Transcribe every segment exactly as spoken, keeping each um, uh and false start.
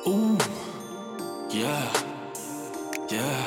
Uh, yeah, yeah.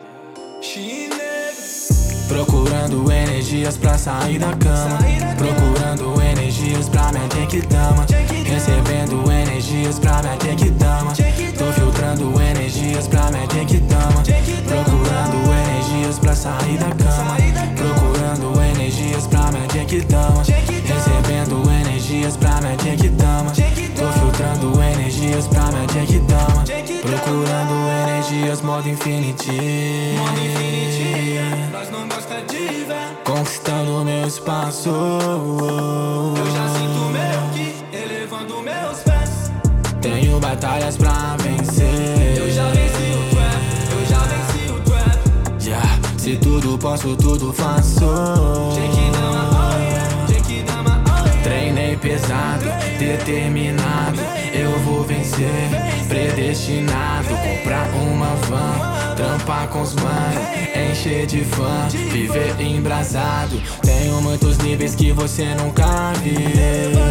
Procurando energias pra sair da cama, procurando energias pra minha Genkidama, recebendo energias pra minha Genkidama. Tô filtrando energias pra minha Genkidama, procurando energias pra sair da cama, procurando energias pra minha Genkidama, recebendo energias pra minha Genkidama. Tô filtrando energias pra minha Genkidama, procurando energias modo Infinity. Nós não gosta de ver, conquistando meu espaço. eu já sinto meu ki, elevando meus pés. Tenho batalhas pra vencer. Eu já venci o trap, eu já venci o trap. Yeah. Se tudo posso, tudo faço. Genkidama, oh yeah, Genkidama, oh yeah. Treinei pesado, determinado, eu vou vencer. Predestinado, comprar uma van, trampar com os mano, encher de fã, viver embrasado. Tenho muitos níveis que você nunca viu,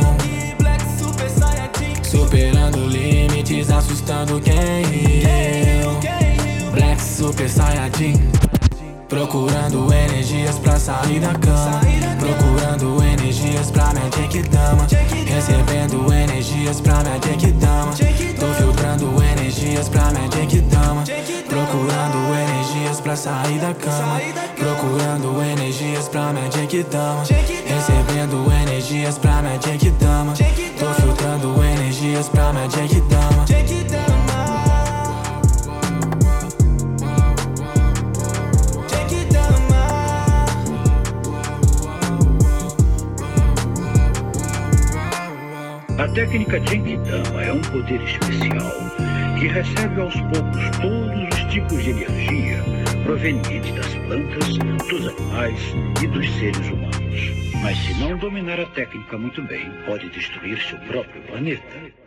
superando limites, assustando quem riu. Black Super Saiyajin, procurando energias pra sair da cama, procurando energias pra minha Genkidama, recebendo energias pra minha Genkidama. Tô filtrando energias pra minha Genkidama, procurando energias pra sair da cama, procurando energias pra minha Genkidama, recebendo energias pra minha Genkidama. Tô filtrando energias pra minha Genkidama. A técnica Genkidama é um poder especial que recebe aos poucos todos os tipos de energia provenientes das plantas, dos animais e dos seres humanos. Mas se não dominar a técnica muito bem, pode destruir seu próprio planeta.